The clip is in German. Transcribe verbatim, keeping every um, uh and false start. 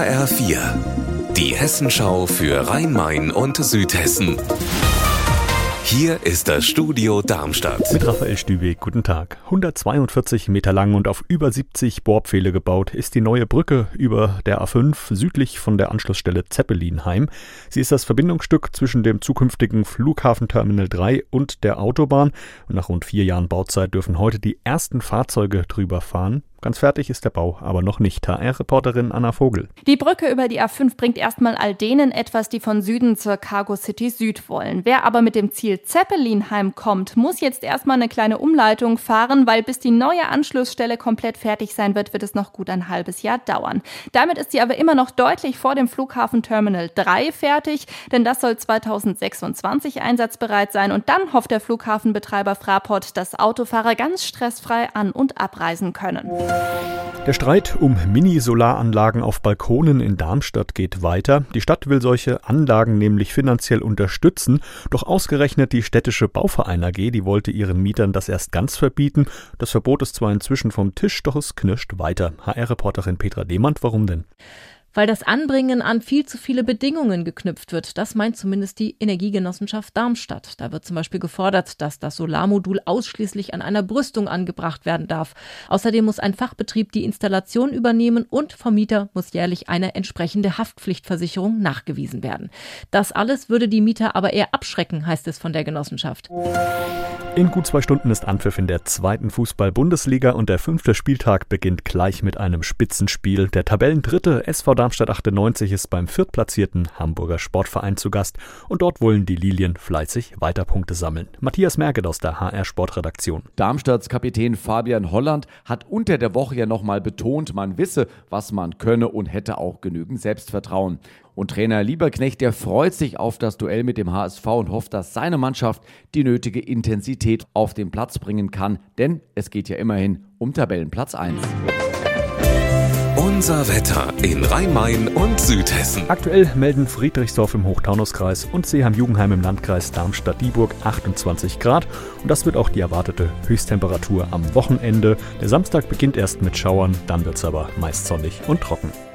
H R vier, die Hessenschau für Rhein-Main und Südhessen. Hier ist das Studio Darmstadt. Mit Raphael Stübeck, guten Tag. hundertzweiundvierzig Meter lang und auf über siebzig Bohrpfähle gebaut ist die neue Brücke über der A fünf südlich von der Anschlussstelle Zeppelinheim. Sie ist das Verbindungsstück zwischen dem zukünftigen Flughafenterminal drei und der Autobahn. Und nach rund vier Jahren Bauzeit dürfen heute die ersten Fahrzeuge drüber fahren. Ganz fertig ist der Bau aber noch nicht. H R-Reporterin Anna Vogel. Die Brücke über die A fünf bringt erstmal all denen etwas, die von Süden zur Cargo City Süd wollen. Wer aber mit dem Ziel Zeppelinheim kommt, muss jetzt erstmal eine kleine Umleitung fahren, weil bis die neue Anschlussstelle komplett fertig sein wird, wird es noch gut ein halbes Jahr dauern. Damit ist sie aber immer noch deutlich vor dem Flughafen Terminal drei fertig, denn das soll zweitausendsechsundzwanzig einsatzbereit sein und dann hofft der Flughafenbetreiber Fraport, dass Autofahrer ganz stressfrei an- und abreisen können. Der Streit um Mini-Solaranlagen auf Balkonen in Darmstadt geht weiter. Die Stadt will solche Anlagen nämlich finanziell unterstützen. Doch ausgerechnet die städtische Bauverein A G, die wollte ihren Mietern das erst ganz verbieten. Das Verbot ist zwar inzwischen vom Tisch, doch es knirscht weiter. H R-Reporterin Petra Demand, warum denn? Weil das Anbringen an viel zu viele Bedingungen geknüpft wird. Das meint zumindest die Energiegenossenschaft Darmstadt. Da wird zum Beispiel gefordert, dass das Solarmodul ausschließlich an einer Brüstung angebracht werden darf. Außerdem muss ein Fachbetrieb die Installation übernehmen und vom Mieter muss jährlich eine entsprechende Haftpflichtversicherung nachgewiesen werden. Das alles würde die Mieter aber eher abschrecken, heißt es von der Genossenschaft. In gut zwei Stunden ist Anpfiff in der zweiten Fußball-Bundesliga und der fünfte Spieltag beginnt gleich mit einem Spitzenspiel. Der Tabellendritte S V Darmstadt achtundneunzig ist beim viertplatzierten Hamburger Sportverein zu Gast und dort wollen die Lilien fleißig weiter Punkte sammeln. Matthias Merget aus der H R-Sportredaktion. Darmstadts Kapitän Fabian Holland hat unter der Woche ja nochmal betont, man wisse, was man könne und hätte auch genügend Selbstvertrauen. Und Trainer Lieberknecht, der freut sich auf das Duell mit dem H S V und hofft, dass seine Mannschaft die nötige Intensität auf den Platz bringen kann, denn es geht ja immerhin um Tabellenplatz eins. Unser Wetter in Rhein-Main und Südhessen. Aktuell melden Friedrichsdorf im Hochtaunuskreis und Seeheim-Jugenheim im Landkreis Darmstadt-Dieburg achtundzwanzig Grad. Und das wird auch die erwartete Höchsttemperatur am Wochenende. Der Samstag beginnt erst mit Schauern, dann wird es aber meist sonnig und trocken.